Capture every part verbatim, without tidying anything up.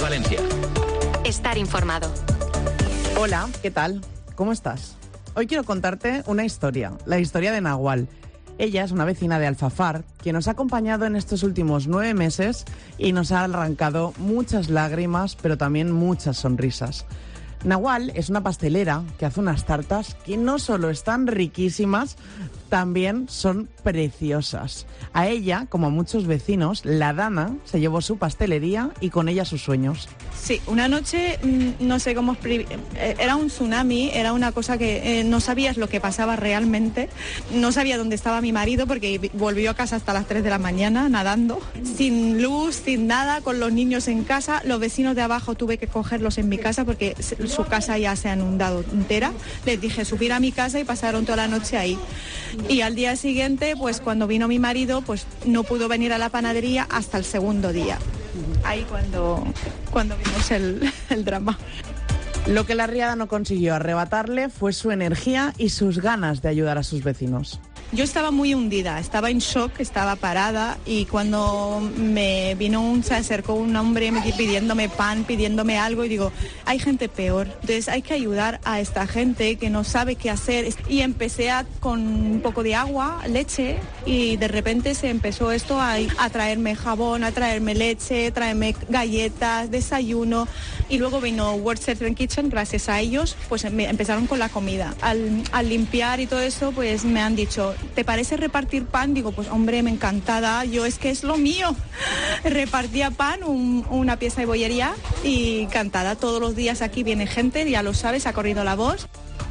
Valencia. Estar informado. Hola, ¿qué tal? ¿Cómo estás? Hoy quiero contarte una historia, la historia de Nahual. Ella es una vecina de Alfafar que nos ha acompañado en estos últimos nueve meses y nos ha arrancado muchas lágrimas, pero también muchas sonrisas. Nahual es una pastelera que hace unas tartas que no solo están riquísimas, también son preciosas. A ella, como a muchos vecinos, la Dana se llevó su pastelería y con ella sus sueños. Sí, una noche, no sé cómo, era un tsunami, era una cosa que eh, no sabías lo que pasaba realmente. No sabía dónde estaba mi marido porque volvió a casa hasta las tres de la mañana nadando, sin luz, sin nada, con los niños en casa. Los vecinos de abajo tuve que cogerlos en mi casa porque su casa ya se ha inundado entera. Les dije subir a mi casa y pasaron toda la noche ahí. Y al día siguiente, pues cuando vino mi marido, pues no pudo venir a la panadería hasta el segundo día. Ahí cuando, cuando vimos el, el drama. Lo que la riada no consiguió arrebatarle fue su energía y sus ganas de ayudar a sus vecinos. Yo estaba muy hundida, estaba en shock, estaba parada y cuando me vino un, se acercó un hombre pidiéndome pan, pidiéndome algo y digo, hay gente peor, entonces hay que ayudar a esta gente que no sabe qué hacer. Y empecé a, con un poco de agua, leche y de repente se empezó esto a, a traerme jabón, a traerme leche, a traerme galletas, desayuno y luego vino World Certain Kitchen, gracias a ellos pues empezaron con la comida. Al, al limpiar y todo eso pues me han dicho, ¿te parece repartir pan? Digo, pues hombre, me encantada, yo es que es lo mío. Repartía pan, un, una pieza de bollería y encantada. Todos los días aquí viene gente, ya lo sabes, ha corrido la voz.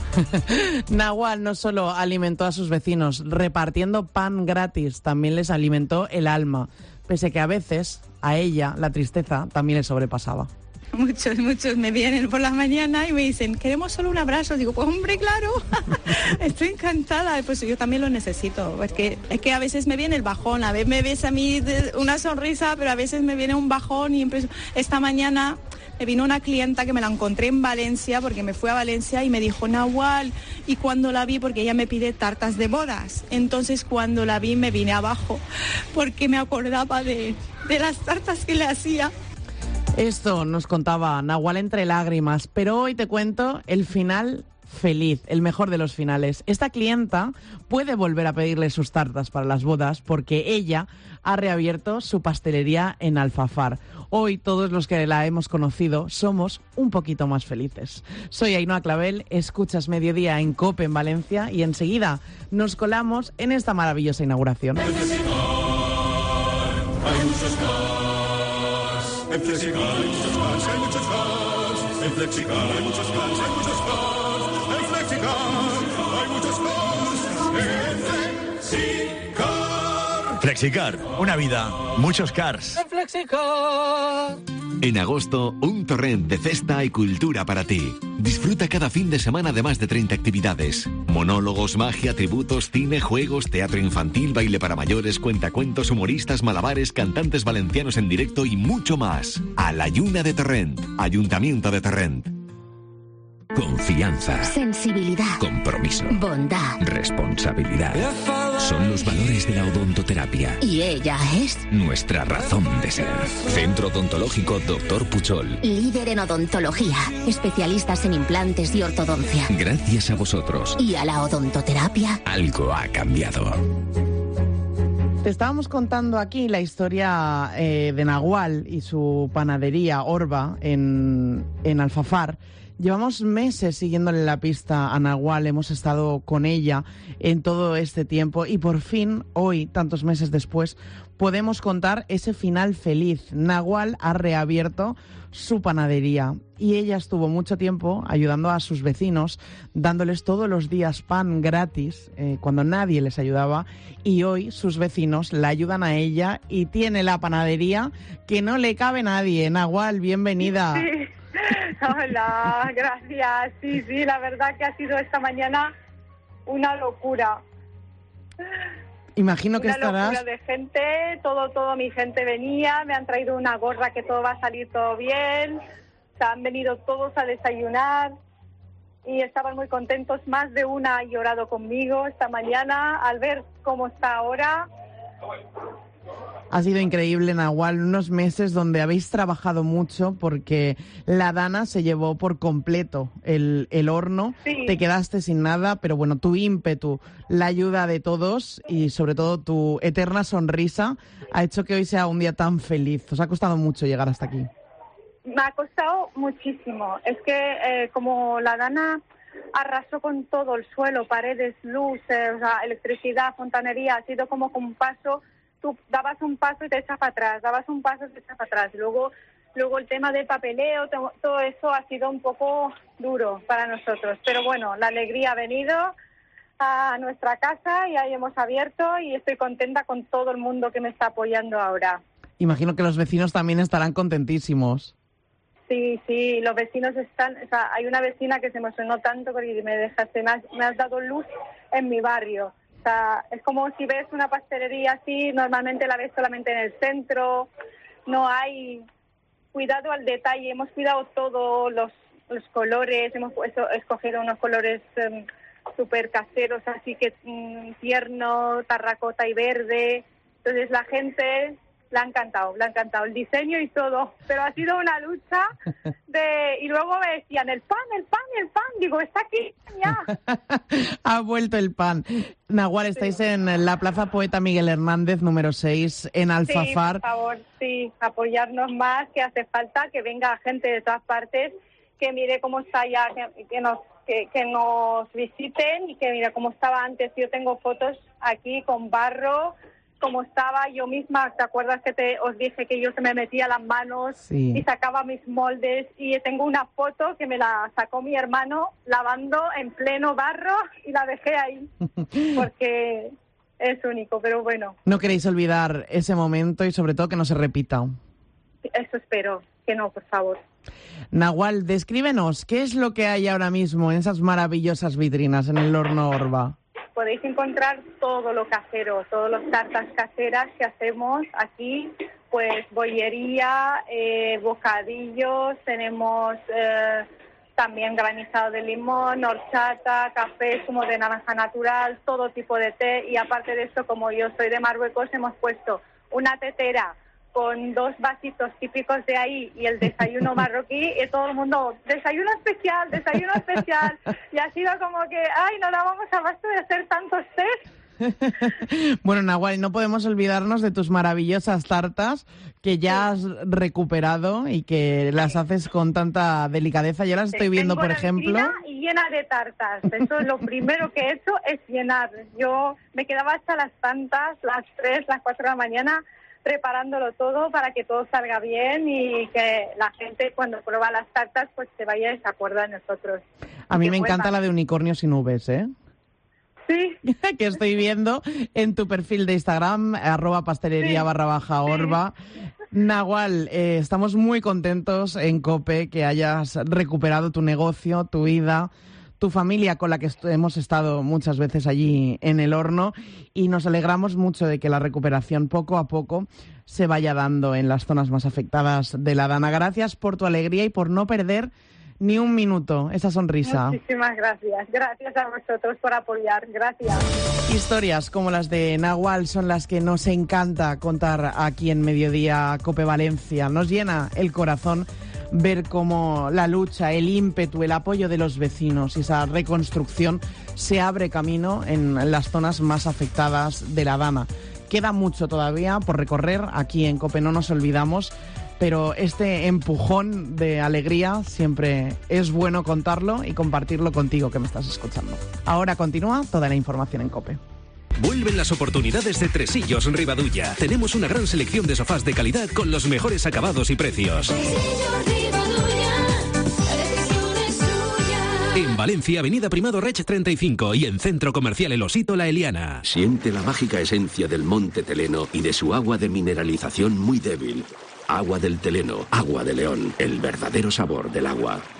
Nahual no solo alimentó a sus vecinos, repartiendo pan gratis, también les alimentó el alma, pese que a veces a ella la tristeza también le sobrepasaba. Muchos, muchos me vienen por la mañana y me dicen, queremos solo un abrazo. Digo, pues hombre, claro, estoy encantada. Pues yo también lo necesito, porque es que a veces me viene el bajón, a veces me ves a mí una sonrisa, pero a veces me viene un bajón. Y esta mañana me vino una clienta que me la encontré en Valencia, porque me fui a Valencia y me dijo, Nahual, y cuando la vi, porque ella me pide tartas de bodas, entonces cuando la vi me vine abajo, porque me acordaba de, de las tartas que le hacía. Esto nos contaba Nahual entre lágrimas, pero hoy te cuento el final feliz, el mejor de los finales. Esta clienta puede volver a pedirle sus tartas para las bodas porque ella ha reabierto su pastelería en Alfafar. Hoy todos los que la hemos conocido somos un poquito más felices. Soy Ainhoa Clavel, escuchas Mediodía en COPE en Valencia y enseguida nos colamos en esta maravillosa inauguración. Hay muchos cars. En Flexicar hay muchos cars, hay muchos cars. En Flexicar hay muchos cars, hay muchos cars. En Flexicar hay muchos cars. En Flexicar. Flexicar, una vida, muchos cars. En Flexicar. En agosto, un torrent de cesta y cultura para ti. Disfruta cada fin de semana de más de treinta actividades. Monólogos, magia, tributos, cine, juegos, teatro infantil, baile para mayores, cuentacuentos, humoristas, malabares, cantantes valencianos en directo y mucho más. A la Lluna de Torrent, Ayuntamiento de Torrent. Confianza, sensibilidad, compromiso, bondad, responsabilidad. Son los valores de la odontoterapia. Y ella es nuestra razón de ser. Centro Odontológico Doctor Puchol. Líder en odontología, especialistas en implantes y ortodoncia. Gracias a vosotros. Y a la odontoterapia, algo ha cambiado. Te estábamos contando aquí la historia eh, de Nahual y su panadería Orba en, en Alfafar. Llevamos meses siguiéndole la pista a Nahual, hemos estado con ella en todo este tiempo y por fin, hoy, tantos meses después, podemos contar ese final feliz. Nahual ha reabierto su panadería y ella estuvo mucho tiempo ayudando a sus vecinos, dándoles todos los días pan gratis eh, cuando nadie les ayudaba, y hoy sus vecinos la ayudan a ella y tiene la panadería que no le cabe nadie. Nahual, bienvenida. Sí. Hola, gracias. Sí, sí, la verdad que ha sido esta mañana una locura. Imagino que una estarás... locura de gente, todo, todo mi gente venía, me han traído una gorra que todo va a salir todo bien, o sea, han venido todos a desayunar y estaban muy contentos. Más de una ha llorado conmigo esta mañana al ver cómo está ahora. Ha sido increíble, Nahual, unos meses donde habéis trabajado mucho porque la Dana se llevó por completo el, el horno, Sí. te quedaste sin nada, pero bueno, tu ímpetu, la ayuda de todos y sobre todo tu eterna sonrisa ha hecho que hoy sea un día tan feliz. Os ha costado mucho llegar hasta aquí. Me ha costado muchísimo. Es que eh, como la Dana arrasó con todo el suelo, paredes, luz, eh, o sea, electricidad, fontanería, ha sido como un paso. Tú dabas un paso y te echas para atrás, dabas un paso y te echas para atrás. Luego, luego el tema del papeleo, to- todo eso ha sido un poco duro para nosotros. Pero bueno, la alegría ha venido a nuestra casa y ahí hemos abierto y estoy contenta con todo el mundo que me está apoyando ahora. Imagino que los vecinos también estarán contentísimos. Sí, sí, los vecinos están... O sea, hay una vecina que se emocionó tanto porque me dejaste, me has, me has dado luz en mi barrio. O sea, es como si ves una pastelería así, normalmente la ves solamente en el centro, no hay cuidado al detalle, hemos cuidado todos los, los colores, hemos puesto- escogido unos colores um, súper caseros, así que um, tierno, terracota y verde, entonces la gente le ha encantado, le ha encantado el diseño y todo, pero ha sido una lucha de... Y luego me decían, el pan, el pan, el pan, digo, está aquí ya. Ha vuelto el pan. Nahual, estáis en la Plaza Poeta Miguel Hernández, número seis, en Alfafar. Sí, por favor, sí, apoyarnos más, que hace falta que venga gente de todas partes, que mire cómo está ya, que, que nos que, que nos visiten y que mire cómo estaba antes. Yo tengo fotos aquí con barro, como estaba yo misma. ¿Te acuerdas que te os dije que yo se me metía las manos Sí. y sacaba mis moldes? Y tengo una foto que me la sacó mi hermano lavando en pleno barro y la dejé ahí, porque es único, pero bueno, No queréis olvidar ese momento y sobre todo que no se repita. eso espero, que no, por favor. Nahual, descríbenos, ¿qué es lo que hay ahora mismo en esas maravillosas vitrinas en el horno Orba? Podéis encontrar todo lo casero, todas las tartas caseras que hacemos aquí, pues bollería, eh, bocadillos, tenemos eh, también granizado de limón, horchata, café, zumo de naranja natural, todo tipo de té. Y aparte de eso, como yo soy de Marruecos, hemos puesto una tetera con dos vasitos típicos de ahí y el desayuno marroquí, y todo el mundo, desayuno especial, desayuno especial, y ha sido como que, ay, no dábamos abasto de hacer tantos tés. Bueno, Nahual, no podemos olvidarnos de tus maravillosas tartas que ya has recuperado y que las haces con tanta delicadeza. Yo las estoy viendo, Tengo por la ejemplo. vitrina y llena de tartas. Eso es lo primero que he hecho, es llenar. Yo me quedaba hasta las tantas, las tres, las cuatro de la mañana, preparándolo todo para que todo salga bien y que la gente cuando prueba las tartas pues se vaya y se acuerda de nosotros. A mí Que me encanta vuelvan. la de unicornio sin nubes, ¿eh? Sí, Que estoy viendo en tu perfil de Instagram, arroba pastelería Sí. barra baja orba. Nahual, eh, estamos muy contentos en COPE que hayas recuperado tu negocio, tu vida, tu familia con la que est- hemos estado muchas veces allí en el horno, y nos alegramos mucho de que la recuperación poco a poco se vaya dando en las zonas más afectadas de la Dana. Gracias por tu alegría y por no perder ni un minuto esa sonrisa. muchísimas gracias. Gracias a vosotros por apoyar. Gracias. Historias como las de Nahual son las que nos encanta contar aquí en Mediodía COPE Valencia. Nos llena el corazón ver cómo la lucha, el ímpetu, el apoyo de los vecinos y esa reconstrucción se abre camino en las zonas más afectadas de la Dana. Queda mucho todavía por recorrer aquí en COPE, no nos olvidamos, pero este empujón de alegría siempre es bueno contarlo y compartirlo contigo que me estás escuchando. Ahora continúa toda la información en COPE. Vuelven las oportunidades de Tresillos Ribadulla. Tenemos una gran selección de sofás de calidad con los mejores acabados y precios. En Valencia, Avenida Primado Reig treinta y cinco, y en Centro Comercial El Osito La Eliana. Siente la mágica esencia del Monte Teleno y de su agua de mineralización muy débil. Agua del Teleno, agua de León, el verdadero sabor del agua.